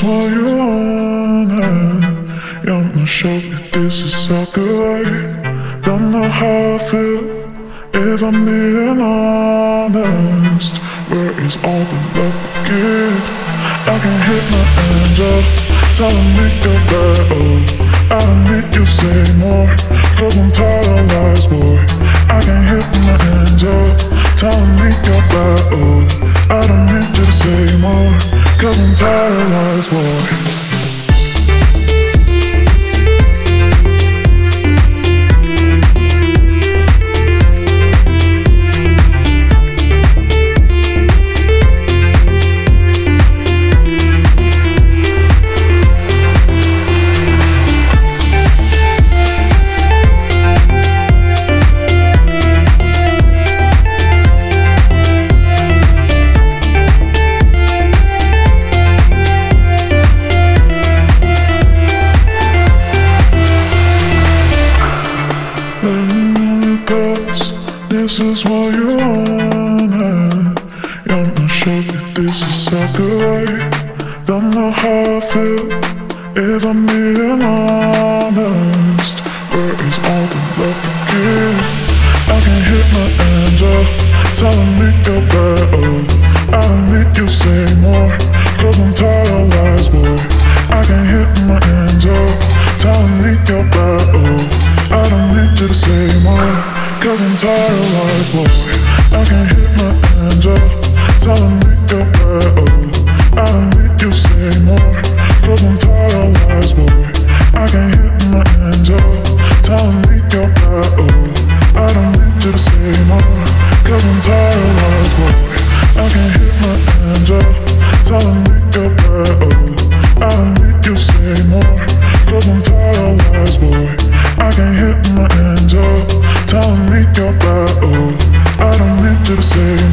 what you wanted. Yeah, I'm not sure if this is a good way. Don't know how I feel, if I'm being honest. Where is all the love I give? I can hit my hands up, telling me you're better. I don't need you to say more, cause I'm tired of lies, boy. I can hit my hands up, telling me you're better. I don't need you to say more, cause I'm tired of lies, boy. This is what you wanted. Yeah, I'm not sure if this is a good way. Don't know how I feel, if I'm being honest. Where is all the love I give? I can hit my hands up, telling me you're better. I don't need you to say more, cause I'm tired of lies, boy. I can hit my hands up, telling me you're better. I don't need you to say more, cause I'm tired of lies, boy. I can hit my hands up, telling me you're better. I don't need you to say more, cause I'm tired of lies, boy. I can hit my hands up, telling me you're better. I don't need you to say more, cause I'm tired of lies, boy. I can hit my hands up, telling me you're better. I don't need you to say more, cause I'm tired of lies, boy. I can hit my hands up, telling me you're better. I don't need you to say